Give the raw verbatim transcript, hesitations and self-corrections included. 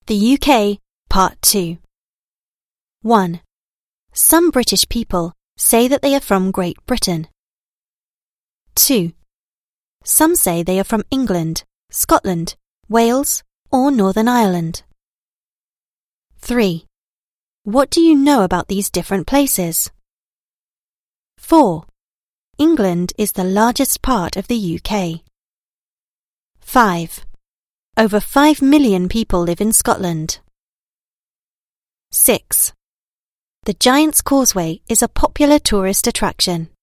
The U K, Part two. one. Some British people say that they are from Great Britain. two. Some say they are from England, Scotland, Wales, or Northern Ireland. three. What do you know about these different places? four. England is the largest part of the U K. five. Over five million people live in Scotland. six. The Giant's Causeway is a popular tourist attraction.